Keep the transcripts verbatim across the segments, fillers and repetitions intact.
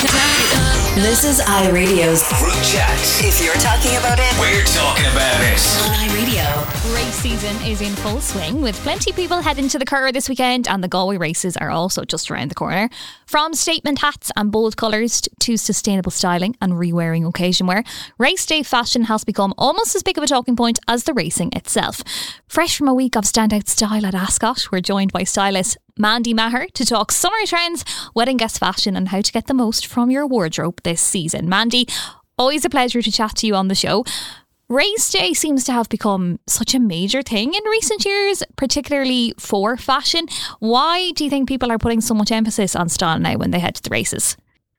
This is iRadio's Group Chat. If you're talking about it, we're talking about it. On iRadio. Race season is in full swing, with plenty of people heading to the Curragh this weekend, and the Galway races are also just around the corner. From statement hats and bold colours to sustainable styling and re-wearing occasion wear, race day fashion has become almost as big of a talking point as the racing itself. Fresh from a week of standout style at Ascot, we're joined by stylist Mandy Maher to talk summer trends, wedding guest fashion and how to get the most from your wardrobe this season. Mandy, always a pleasure to chat to you on the show. Race day seems to have become such a major thing in recent years, particularly for fashion. Why do you think people are putting so much emphasis on style now when they head to the races?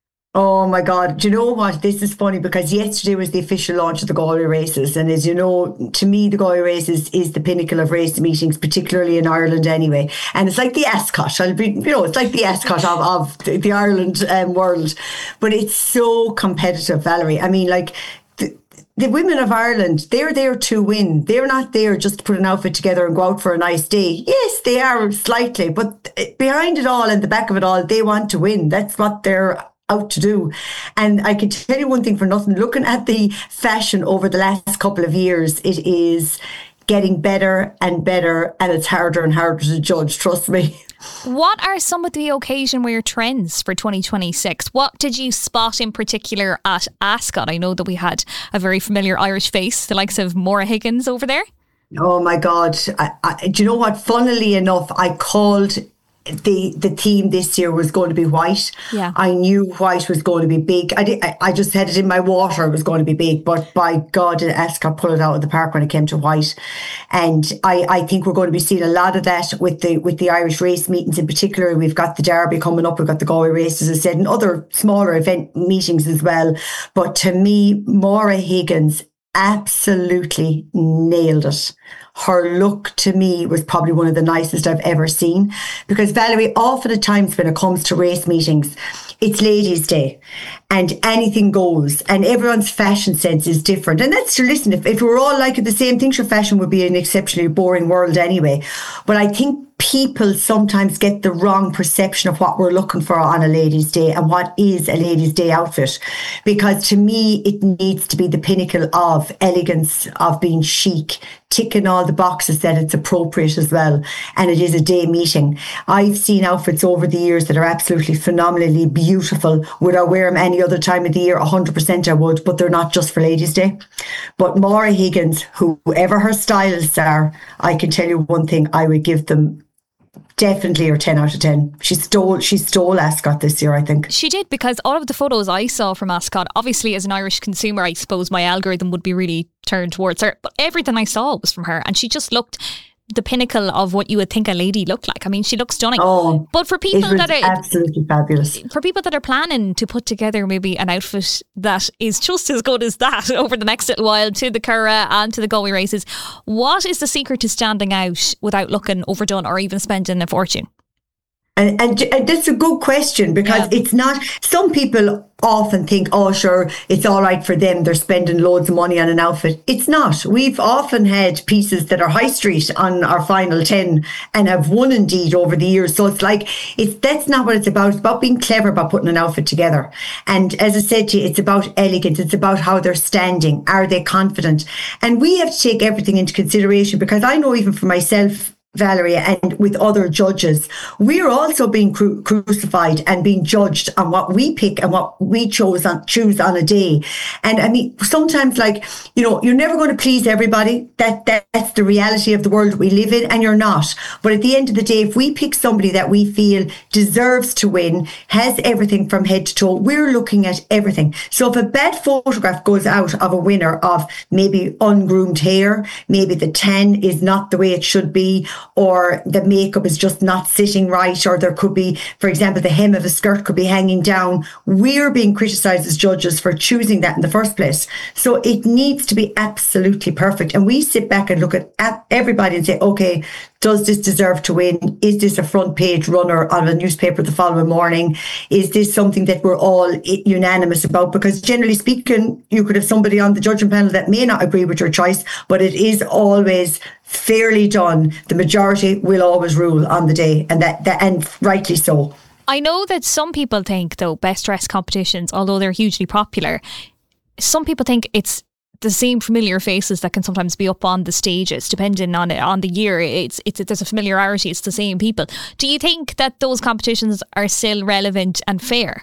Oh my God. Do you know what? This is funny because yesterday was the official launch of the Galway races. And as you know, to me, the Galway races is the pinnacle of race meetings, particularly in Ireland anyway. And it's like the Ascot. I'll be, you know, it's like the Ascot of, of the, the Ireland um, world. But it's so competitive, Valerie. I mean, like, the, the women of Ireland, they're there to win. They're not there just to put an outfit together and go out for a nice day. Yes, they are slightly. But behind it all and the back of it all, they want to win. That's what they're out to do. And I can tell you one thing for nothing, looking at the fashion over the last couple of years, it is getting better and better, and it's harder and harder to judge, trust me. What are some of the occasion wear trends for twenty twenty-six? What did you spot in particular at Ascot? I know that we had a very familiar Irish face, the likes of Maura Higgins over there. Oh my God. I, I, do you know what? Funnily enough, I called the the theme this year was going to be white. Yeah. I knew white was going to be big. I did, I, I just had it in my water it was going to be big, but by God did Ascot pull it out of the park when it came to white. And I, I think we're going to be seeing a lot of that with the with the Irish race meetings in particular. We've got the Derby coming up, we've got the Galway races, as I said, and other smaller event meetings as well. But to me, Maura Higgins absolutely nailed it. Her look to me was probably one of the nicest I've ever seen, because Valerie, often at times when it comes to race meetings, it's Ladies' Day and anything goes and everyone's fashion sense is different. And that's true. Listen, if, if we were all like the same thing, sure, fashion would be an exceptionally boring world anyway. But I think people sometimes get the wrong perception of what we're looking for on a Ladies' Day and what is a Ladies' Day outfit. Because to me, it needs to be the pinnacle of elegance, of being chic, ticking all the boxes that it's appropriate as well. And it is a day meeting. I've seen outfits over the years that are absolutely phenomenally beautiful. Would I wear them any other time of the year? one hundred percent I would, but they're not just for Ladies' Day. But Maura Higgins, whoever her stylists are, I can tell you one thing, I would give them definitely her ten out of ten. She stole she stole Ascot this year, I think. She did, because all of the photos I saw from Ascot, obviously as an Irish consumer, I suppose my algorithm would be really turned towards her. But everything I saw was from her, and she just looked the pinnacle of what you would think a lady looked like. I mean, she looks stunning. Oh, but for people that are absolutely fabulous, for people that are planning to put together maybe an outfit that is just as good as that over the next little while to the Curragh and to the Galway races, what is the secret to standing out without looking overdone or even spending a fortune? And, and, and that's a good question, because yeah. It's not, some people often think, oh sure, it's all right for them, they're spending loads of money on an outfit. It's not. We've often had pieces that are high street on our final ten and have won indeed over the years. So it's like, it's that's not what it's about. It's about being clever about putting an outfit together. And as I said to you, it's about elegance. It's about how they're standing. Are they confident? And we have to take everything into consideration, because I know even for myself, Valerie, and with other judges, we're also being cru- crucified and being judged on what we pick and what we chose on, choose on a day. And I mean, sometimes, like, you know, you're never going to please everybody. That, that that's the reality of the world we live in, and you're not. But at the end of the day, if we pick somebody that we feel deserves to win, has everything from head to toe, we're looking at everything. So if a bad photograph goes out of a winner of maybe ungroomed hair, maybe the tan is not the way it should be, or the makeup is just not sitting right, or there could be, for example, the hem of a skirt could be hanging down, we're being criticised as judges for choosing that in the first place. So it needs to be absolutely perfect. And we sit back and look at everybody and say, okay, does this deserve to win? Is this a front page runner on a newspaper the following morning? Is this something that we're all unanimous about? Because generally speaking, you could have somebody on the judging panel that may not agree with your choice, but it is always fairly done. The majority will always rule on the day, and that, that and rightly so. I know that some people think, though, best dress competitions, although they're hugely popular, some people think it's the same familiar faces that can sometimes be up on the stages, depending on it, on the year. It's it's there's a familiarity. It's the same people. Do you think that those competitions are still relevant and fair?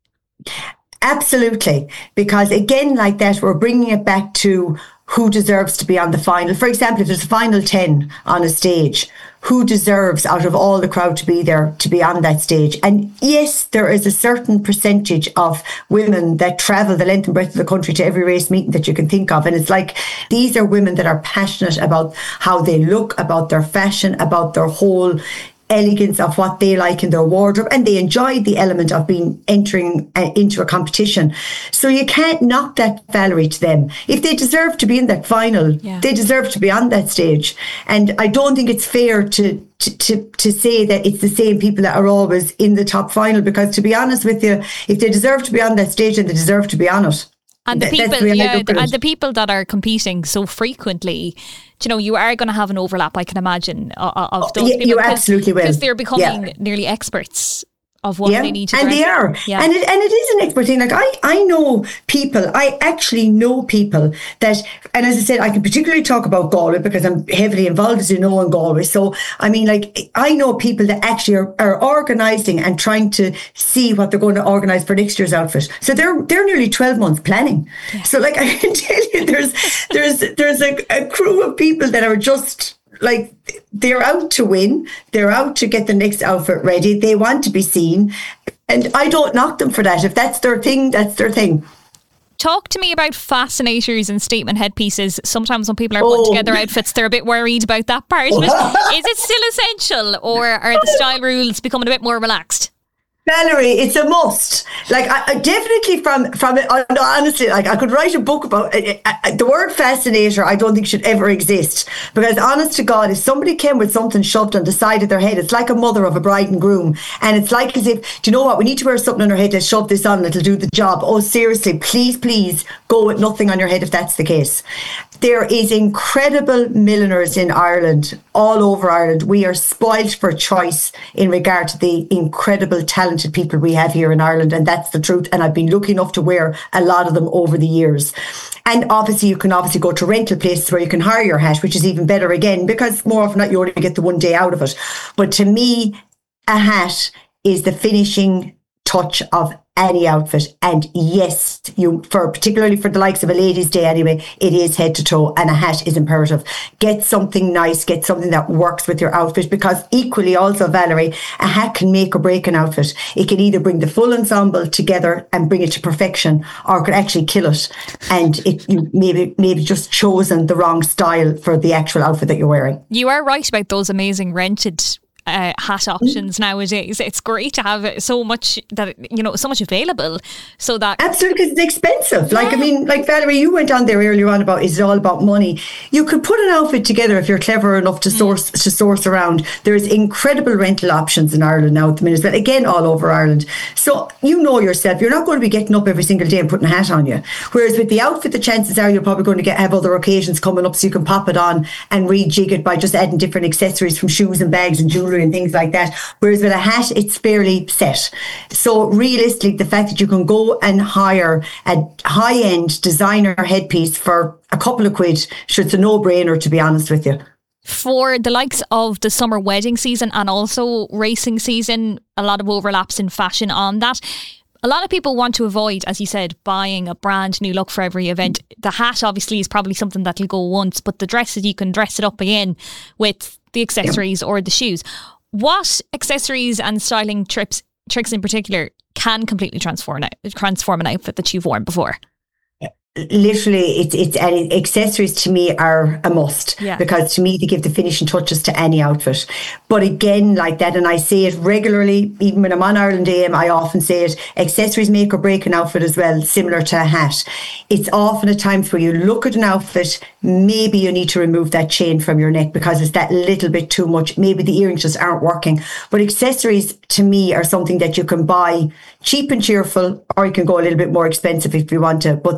Absolutely, because again, like that, we're bringing it back to who deserves to be on the final. For example, if there's a final ten on a stage, who deserves out of all the crowd to be there, to be on that stage? And yes, there is a certain percentage of women that travel the length and breadth of the country to every race meeting that you can think of. And it's like, these are women that are passionate about how they look, about their fashion, about their whole elegance of what they like in their wardrobe, and they enjoy the element of being entering uh, into a competition. So you can't knock that Valerie to them. If they deserve to be in that final, yeah. they deserve to be on that stage. And I don't think it's fair to To, to to say that it's the same people that are always in the top final, because to be honest with you, if they deserve to be on that stage, then they deserve to be on it. And the people, yeah, and the people that are competing so frequently, you know, you are going to have an overlap, I can imagine, of, of those oh, yeah, people. You absolutely will. Because they're becoming yeah. nearly experts of what yeah, they need to and dress. they are, yeah. and it and it is an expert thing. Like I, I know people. I actually know people that, and as I said, I can particularly talk about Galway because I'm heavily involved, as you know, in Galway. So I mean, like I know people that actually are, are organising and trying to see what they're going to organise for next year's outfit. So they're they're nearly twelve months planning. Yeah. So like I can tell you, there's there's there's a, a crew of people that are just. Like they're out to win, they're out to get the next outfit ready, they want to be seen, and I don't knock them for that. If that's their thing, that's their thing. Talk to me about fascinators and statement headpieces. Sometimes when people are oh. putting together outfits, they're a bit worried about that part of it. Is it still essential, or are the style rules becoming a bit more relaxed? Valerie, it's a must. Like, I, I definitely from from it. Honestly, like I could write a book about it. The word fascinator. I don't think should ever exist, because, honest to God, if somebody came with something shoved on the side of their head, it's like a mother of a bride and groom, and it's like as if, do you know what? We need to wear something on our head. Let's shove this on. It'll do the job. Oh, seriously, please, please go with nothing on your head if that's the case. There is incredible milliners in Ireland, all over Ireland. We are spoiled for choice in regard to the incredible talented people we have here in Ireland, and that's the truth. And I've been lucky enough to wear a lot of them over the years. And obviously, you can obviously go to rental places where you can hire your hat, which is even better again, because more often than not, you only get the one day out of it. But to me, a hat is the finishing touch of any outfit. And yes, you for particularly for the likes of a ladies' day anyway, it is head to toe, and a hat is imperative. Get something nice, get something that works with your outfit, because equally also, Valerie, a hat can make or break an outfit. It can either bring the full ensemble together and bring it to perfection, or it could actually kill it, and it you maybe maybe just chosen the wrong style for the actual outfit that you're wearing. You are right about those amazing rented Uh, hat options nowadays. It's great to have so much that, you know, so much available, so that absolutely, because it's expensive. Like, yeah. I mean, like Valerie, you went on there earlier on about, is it all about money? You could put an outfit together if you're clever enough to source mm. to source around. There's incredible rental options in Ireland now at the minute, but again, all over Ireland. So you know yourself, you're not going to be getting up every single day and putting a hat on you. Whereas with the outfit, the chances are you're probably going to get have other occasions coming up, so you can pop it on and rejig it by just adding different accessories from shoes and bags and jewellery and things like that. Whereas with a hat, it's fairly set. So realistically, the fact that you can go and hire a high-end designer headpiece for a couple of quid, sure, it's a no-brainer, to be honest with you. For the likes of the summer wedding season and also racing season, a lot of overlaps in fashion on that. A lot of people want to avoid, as you said, buying a brand new look for every event. The hat obviously is probably something that'll go once, but the dresses, you can dress it up again with the accessories or the shoes. What accessories and styling trips, tricks in particular can completely transform, transform an outfit that you've worn before? Literally, it's it's any accessories to me are a must, yeah. because to me they give the finishing touches to any outfit. But again, like that, and I say it regularly, even when I'm on Ireland A M, I often say it, accessories make or break an outfit as well, similar to a hat. It's often at times where you look at an outfit, maybe you need to remove that chain from your neck because it's that little bit too much. Maybe the earrings just aren't working. But accessories to me are something that you can buy cheap and cheerful, or you can go a little bit more expensive if you want to. But I think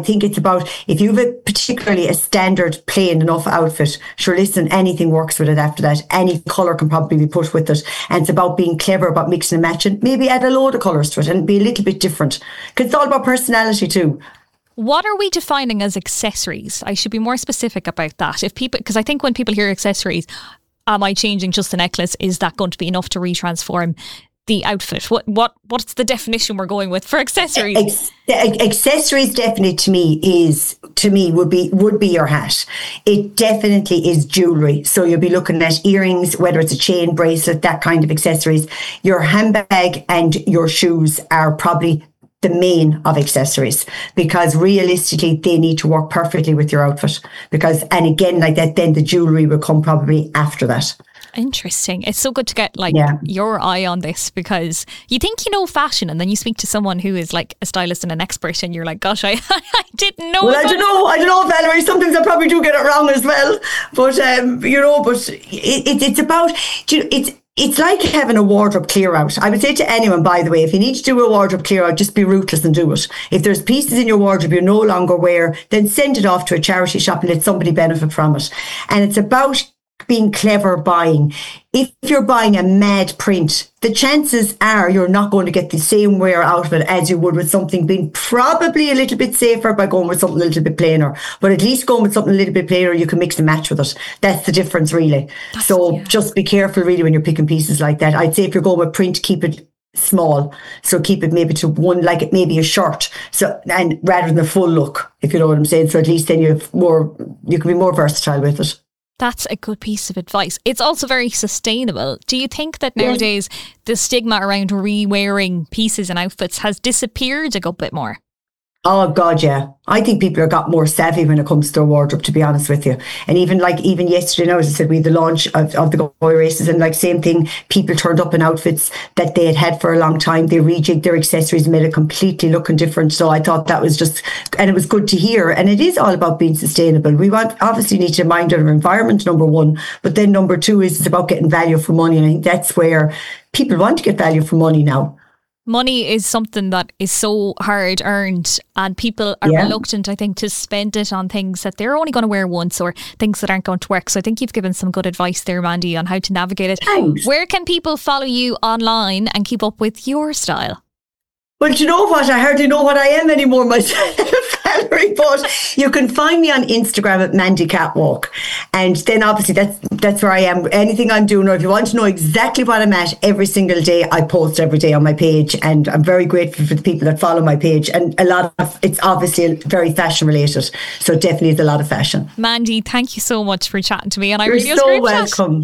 think it's about, if you have a particularly a standard plain enough outfit, sure, listen, anything works with it after that. Any colour can probably be put with it. And it's about being clever about mixing and matching. Maybe add a load of colours to it and be a little bit different. Because it's all about personality too. What are we defining as accessories? I should be more specific about that. If people, because I think when people hear accessories, am I changing just the necklace? Is that going to be enough to retransform the outfit? What what what's the definition we're going with for accessories? Ex- accessories definitely to me is to me would be would be your hat. It definitely is jewellery. So you'll be looking at earrings, whether it's a chain, bracelet, that kind of accessories. Your handbag and your shoes are probably the main of accessories, because realistically they need to work perfectly with your outfit, because and again like that then the jewellery will come probably after that. Interesting. It's so good to get like yeah. your eye on this, because you think you know fashion and then you speak to someone who is like a stylist and an expert and you're like, gosh, I, I didn't know. Well, I don't know. I don't know, Valerie. Sometimes I probably do get it wrong as well. But, um, you know, but it, it, it's about, you know, it's, It's like having a wardrobe clear out. I would say to anyone, by the way, if you need to do a wardrobe clear out, just be ruthless and do it. If there's pieces in your wardrobe you no longer wear, then send it off to a charity shop and let somebody benefit from it. And it's about being clever buying. If you're buying a mad print, the chances are you're not going to get the same wear out of it as you would with something being probably a little bit safer by going with something a little bit plainer. But at least going with something a little bit plainer, you can mix and match with it. That's the difference, really. That's, so yeah. Just be careful, really, when you're picking pieces like that. I'd say if you're going with print, keep it small. So keep it maybe to one, like it maybe a shirt. So and rather than the full look, if you know what I'm saying. So at least then you've more, you can be more versatile with it. That's a good piece of advice. It's also very sustainable. Do you think that nowadays yeah. the stigma around re-wearing pieces and outfits has disappeared a good bit more? Oh God, yeah. I think people have got more savvy when it comes to their wardrobe, to be honest with you. And even like even yesterday now, as I said, we had the launch of, of the Galway races, and like same thing, people turned up in outfits that they had had for a long time. They rejigged their accessories, made it completely looking different. So I thought that was just, and it was good to hear. And it is all about being sustainable. We want obviously need to mind our environment, number one, but then number two is it's about getting value for money. And I think that's where people want to get value for money now. Money is something that is so hard earned, and people are yeah. reluctant, I think, to spend it on things that they're only going to wear once or things that aren't going to work. So I think you've given some good advice there, Mandy, on how to navigate it. Thanks. Where can people follow you online and keep up with your style? Well, do you know what? I hardly know what I am anymore myself, Valerie, but you can find me on Instagram at Mandy Catwalk. And then obviously that's that's where I am. Anything I'm doing, or if you want to know exactly what I'm at every single day, I post every day on my page. And I'm very grateful for the people that follow my page. And a lot of, it's obviously very fashion related. So definitely it's a lot of fashion. Mandy, thank you so much for chatting to me. And I You're really so welcome.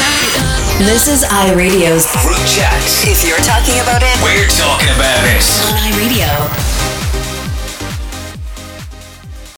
This is iRadio's Group Chat. If you're talking about it, we're talking about it.